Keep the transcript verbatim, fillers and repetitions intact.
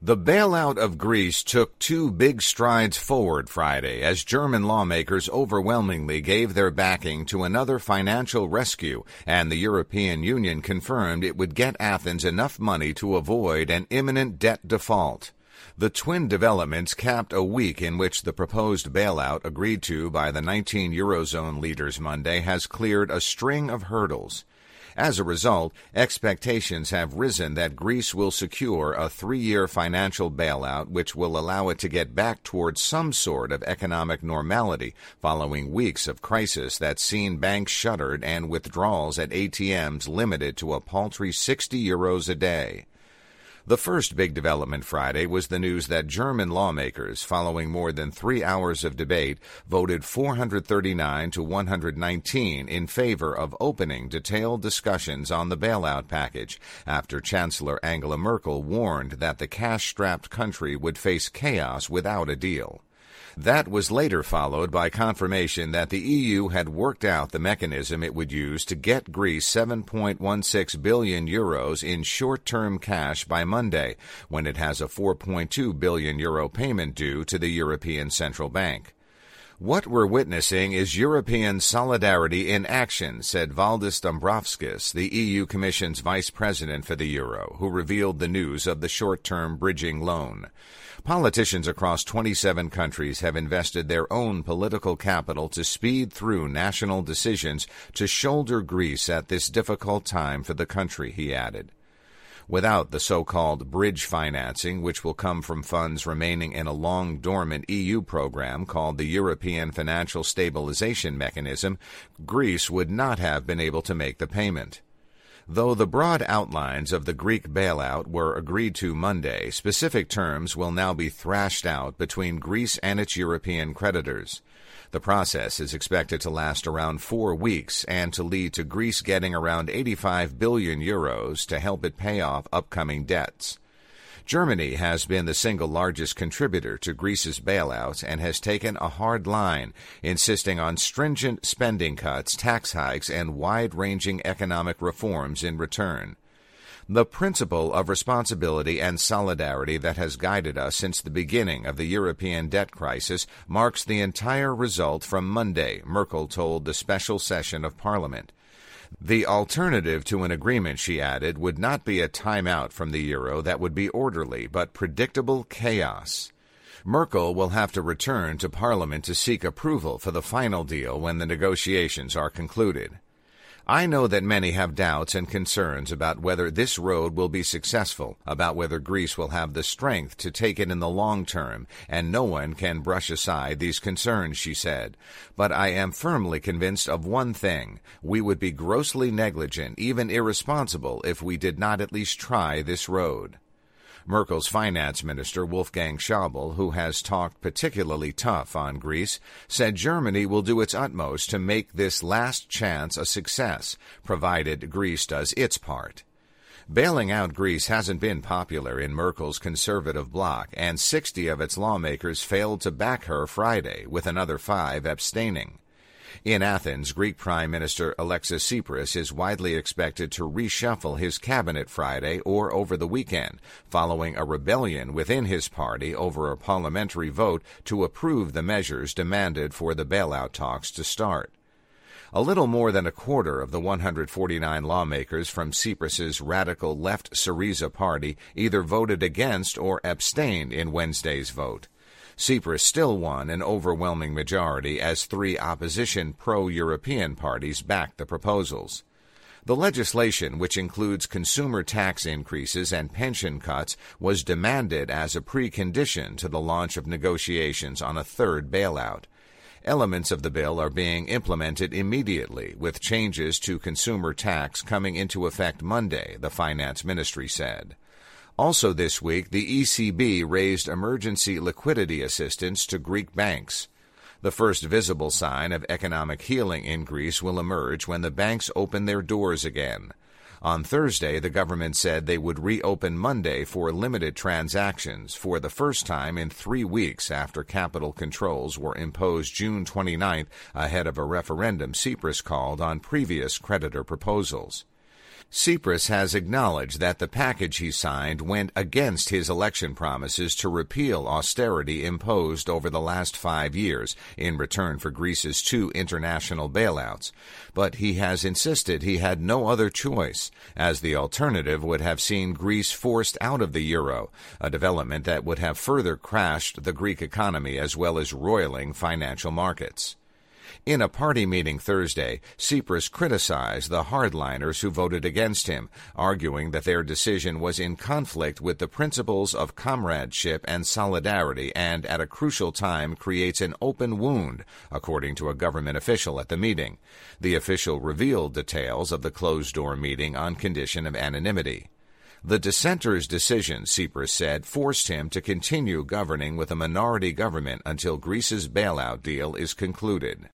The bailout of Greece took two big strides forward Friday as German lawmakers overwhelmingly gave their backing to another financial rescue, and the European Union confirmed it would get Athens enough money to avoid an imminent debt default. The twin developments capped a week in which the proposed bailout, agreed to by the nineteen Eurozone leaders Monday, has cleared a string of hurdles. As a result, expectations have risen that Greece will secure a three-year financial bailout which will allow it to get back towards some sort of economic normality following weeks of crisis that's seen banks shuttered and withdrawals at A T Ms limited to a paltry sixty euros a day. The first big development Friday was the news that German lawmakers, following more than three hours of debate, voted four hundred thirty-nine to one hundred nineteen in favor of opening detailed discussions on the bailout package after Chancellor Angela Merkel warned that the cash-strapped country would face chaos without a deal. That was later followed by confirmation that the E U had worked out the mechanism it would use to get Greece seven point one six billion euros in short-term cash by Monday, when it has a four point two billion euro payment due to the European Central Bank. What we're witnessing is European solidarity in action, said Valdis Dombrovskis, the E U Commission's vice president for the euro, who revealed the news of the short-term bridging loan. Politicians across twenty-seven countries have invested their own political capital to speed through national decisions to shoulder Greece at this difficult time for the country, he added. Without the so-called bridge financing, which will come from funds remaining in a long-dormant E U program called the European Financial Stabilization Mechanism, Greece would not have been able to make the payment. Though the broad outlines of the Greek bailout were agreed to Monday, specific terms will now be thrashed out between Greece and its European creditors. The process is expected to last around four weeks and to lead to Greece getting around eighty-five billion euros to help it pay off upcoming debts. Germany has been the single largest contributor to Greece's bailout and has taken a hard line, insisting on stringent spending cuts, tax hikes, and wide-ranging economic reforms in return. The principle of responsibility and solidarity that has guided us since the beginning of the European debt crisis marks the entire result from Monday, Merkel told the special session of Parliament. The alternative to an agreement, she added, would not be a timeout from the euro that would be orderly, but predictable chaos. Merkel will have to return to Parliament to seek approval for the final deal when the negotiations are concluded. I know that many have doubts and concerns about whether this road will be successful, about whether Greece will have the strength to take it in the long term, and no one can brush aside these concerns, she said. But I am firmly convinced of one thing: we would be grossly negligent, even irresponsible, if we did not at least try this road. Merkel's finance minister, Wolfgang Schäuble, who has talked particularly tough on Greece, said Germany will do its utmost to make this last chance a success, provided Greece does its part. Bailing out Greece hasn't been popular in Merkel's conservative bloc, and sixty of its lawmakers failed to back her Friday, with another five abstaining. In Athens, Greek Prime Minister Alexis Tsipras is widely expected to reshuffle his cabinet Friday or over the weekend, following a rebellion within his party over a parliamentary vote to approve the measures demanded for the bailout talks to start. A little more than a quarter of the one hundred forty-nine lawmakers from Tsipras's radical left Syriza party either voted against or abstained in Wednesday's vote. Tsipras still won an overwhelming majority as three opposition pro-European parties backed the proposals. The legislation, which includes consumer tax increases and pension cuts, was demanded as a precondition to the launch of negotiations on a third bailout. Elements of the bill are being implemented immediately, with changes to consumer tax coming into effect Monday, the finance ministry said. Also this week, the E C B raised emergency liquidity assistance to Greek banks. The first visible sign of economic healing in Greece will emerge when the banks open their doors again. On Thursday, the government said they would reopen Monday for limited transactions for the first time in three weeks after capital controls were imposed June twenty-ninth ahead of a referendum Tsipras called on previous creditor proposals. Tsipras has acknowledged that the package he signed went against his election promises to repeal austerity imposed over the last five years in return for Greece's two international bailouts. But he has insisted he had no other choice, as the alternative would have seen Greece forced out of the euro, a development that would have further crashed the Greek economy as well as roiling financial markets. In a party meeting Thursday, Tsipras criticized the hardliners who voted against him, arguing that their decision was in conflict with the principles of comradeship and solidarity and at a crucial time creates an open wound, according to a government official at the meeting. The official revealed details of the closed-door meeting on condition of anonymity. The dissenters' decision, Tsipras said, forced him to continue governing with a minority government until Greece's bailout deal is concluded.